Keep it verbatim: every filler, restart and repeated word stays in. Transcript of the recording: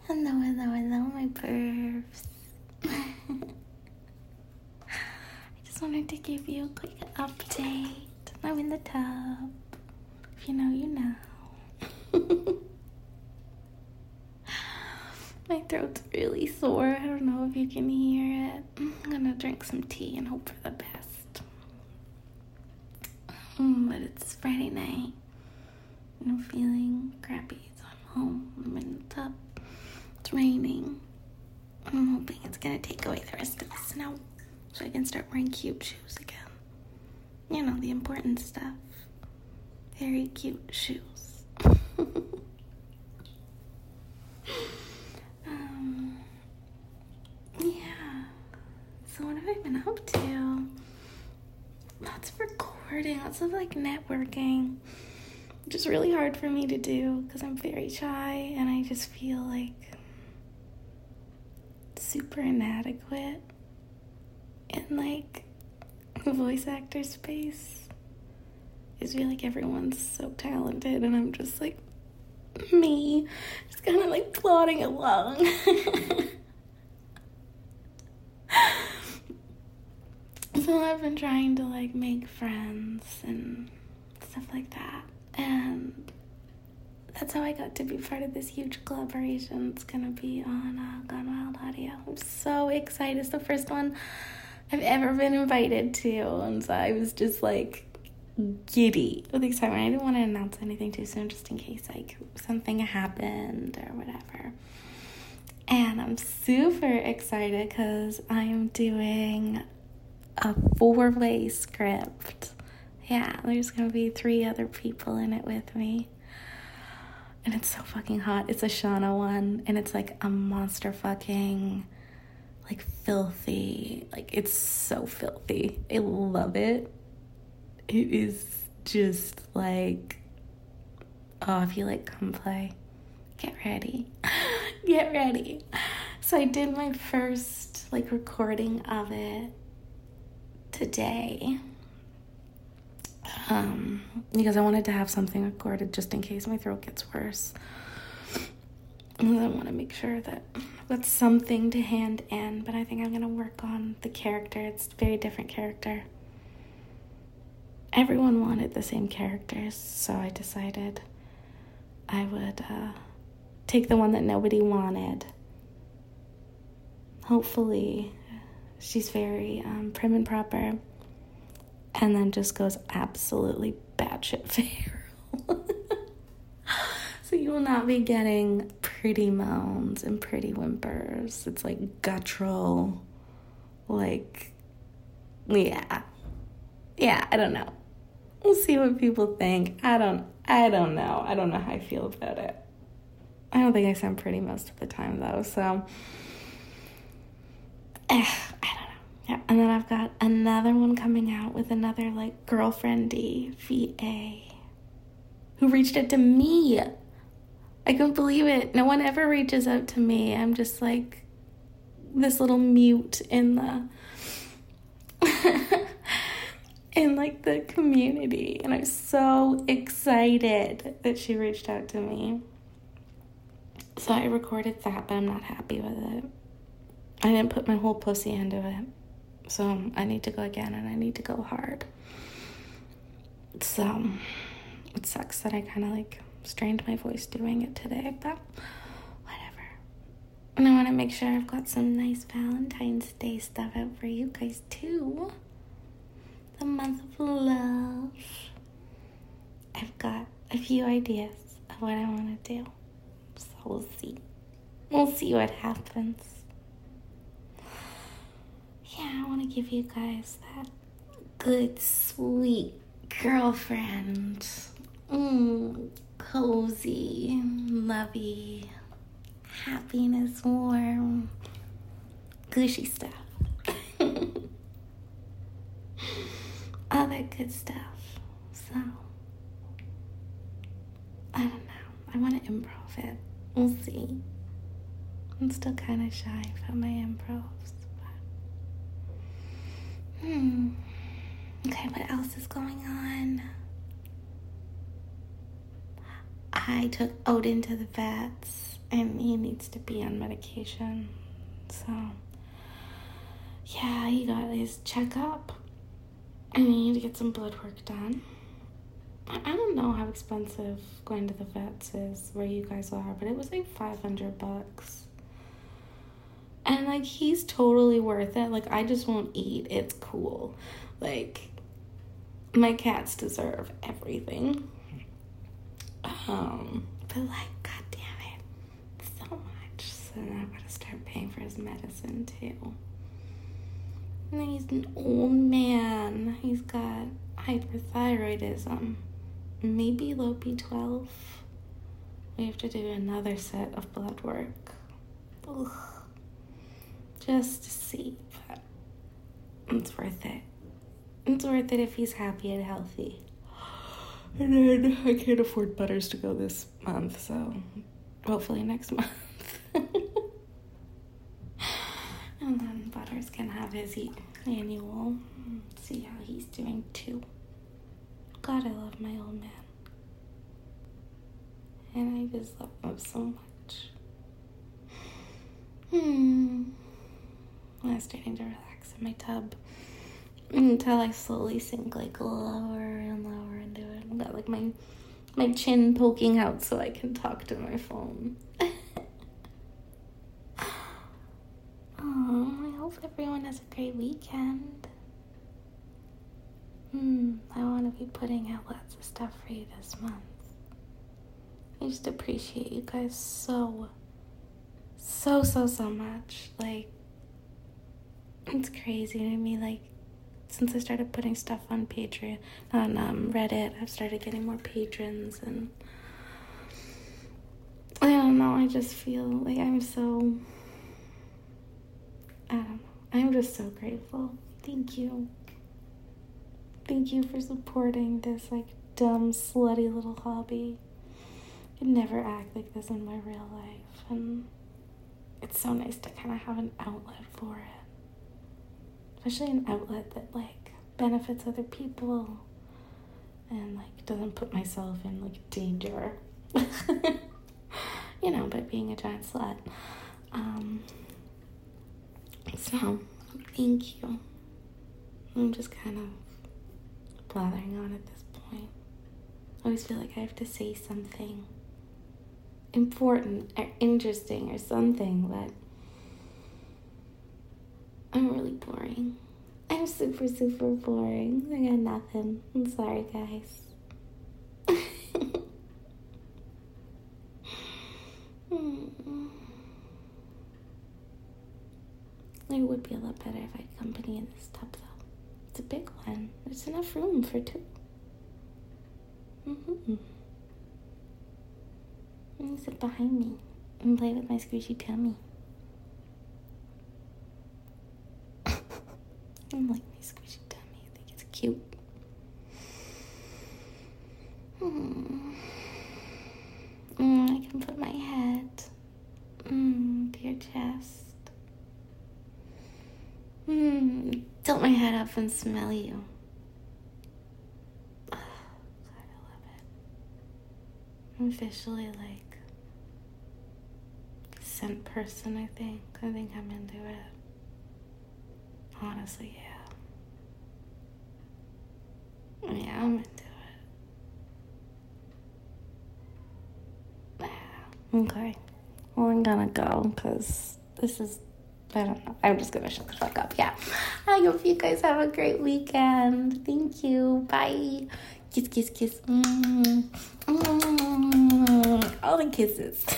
Hello, hello, hello, my pervs. I just wanted to give you a quick update. I'm in the tub. If you know, you know. My throat's really sore. I don't know if you can hear it. I'm gonna drink some tea and hope for the best. Mm, but it's Friday night. And I'm feeling crappy, so I'm home. I'm in the tub. It's raining. I'm hoping it's gonna take away the rest of the snow so I can start wearing cute shoes again. You know, the important stuff. Very cute shoes. um, yeah. So what have I been up to? Lots of recording, lots of like networking. Which is really hard for me to do because I'm very shy and I just feel like super inadequate in like voice actor space. I just feel like everyone's so talented and I'm just like me, just kind of like plodding along. So I've been trying to like make friends and stuff like that, and that's how I got to be part of this huge collaboration. It's gonna be on uh, Gone Wild Audio. I'm so excited. It's the first one I've ever been invited to, and so I was just like giddy with excitement. I didn't want to announce anything too soon, just in case like something happened or whatever. And I'm super excited because I am doing a four-way script. Yeah, there's gonna be three other people in it with me. And it's so fucking hot. It's a Shauna one. And it's like a monster fucking, like, filthy. Like, it's so filthy. I love it. It is just like, oh, if you like, come play. Get ready. Get ready. So I did my first, like, recording of it today. Um, because I wanted to have something recorded just in case my throat gets worse. And I want to make sure that I've got something to hand in, but I think I'm going to work on the character. It's a very different character. Everyone wanted the same characters, so I decided I would uh, take the one that nobody wanted. Hopefully, she's very um, prim and proper. And then just goes absolutely batshit feral. So you will not be getting pretty moans and pretty whimpers. It's like guttural. Like, yeah. Yeah, I don't know. We'll see what people think. I don't, I don't know. I don't know how I feel about it. I don't think I sound pretty most of the time, though, so. Eh, I don't know. Yeah, and then I've got another one coming out with another, like, girlfriendy V A who reached out to me. I couldn't believe it. No one ever reaches out to me. I'm just, like, this little mute in the, in, like, the community. And I'm so excited that she reached out to me. So I recorded that, but I'm not happy with it. I didn't put my whole pussy into it. So I need to go again, and I need to go hard. So it sucks that I kind of like strained my voice doing it today, but whatever. And I want to make sure I've got some nice Valentine's Day stuff out for you guys too. The month of love. I've got a few ideas of what I want to do. So we'll see. We'll see what happens. Yeah, I want to give you guys that good, sweet girlfriend. Mm, cozy, lovey, happiness, warm, gushy stuff. All that good stuff. So, I don't know. I want to improv it. We'll see. I'm still kind of shy about my improvs. Hmm. Okay, what else is going on? I took Odin to the vets. and he needs to be on medication. So, yeah, he got his checkup, and he need to get some blood work done. I don't know how expensive going to the vets is where you guys are, but it was like five hundred bucks. And, like, he's totally worth it. Like, I just won't eat. It's cool. Like, my cats deserve everything. Um, but, like, god damn it. So much. So now I've got to start paying for his medicine, too. And he's an old man. He's got hyperthyroidism. Maybe low B twelve. We have to do another set of blood work. Ugh. Just to see, but it's worth it. It's worth it if he's happy and healthy. And then I can't afford Butters to go this month, so hopefully next month. And then Butters can have his annual. See how he's doing too. God, I love my old man. And I just love him so much. Hmm. I'm starting to relax in my tub until I slowly sink like lower and lower into it. I've got like my my chin poking out so I can talk to my phone. Oh, I hope everyone has a great weekend. Hmm, I want to be putting out lots of stuff for you this month. I just appreciate you guys so, so, so, so much. Like, it's crazy to me. Like, since I started putting stuff on Patreon, on um, Reddit, I've started getting more patrons, and I don't know, I just feel like I'm so, I don't know, I'm just so grateful. Thank you. Thank you for supporting this, like, dumb, slutty little hobby. I'd never act like this in my real life, and it's so nice to kind of have an outlet for it. Especially an outlet that, like, benefits other people and, like, doesn't put myself in, like, danger. You know, by being a giant slut. Um, so, thank you. I'm just kind of blathering on at this point. I always feel like I have to say something important or interesting or something, but I'm really boring. I'm super, super boring. I got nothing. I'm sorry, guys. It would be a lot better if I had company in this tub, though. It's a big one. There's enough room for two. Mm-hmm. Let me sit behind me and play with my squishy tummy. I like my squishy tummy. I think it's cute. Mm. Mm, I can put my head mm, to your chest. Mm, tilt my head up and smell you. Oh, God, I love it. I'm officially like a scent person, I think. I think I'm into it. Honestly, yeah. Yeah, I'm into it. Yeah. Okay. Well, I'm gonna go because this is, I don't know. I'm just gonna shut the fuck up. Yeah. I hope you guys have a great weekend. Thank you. Bye. Kiss, kiss, kiss. Mm. Mm. All the kisses.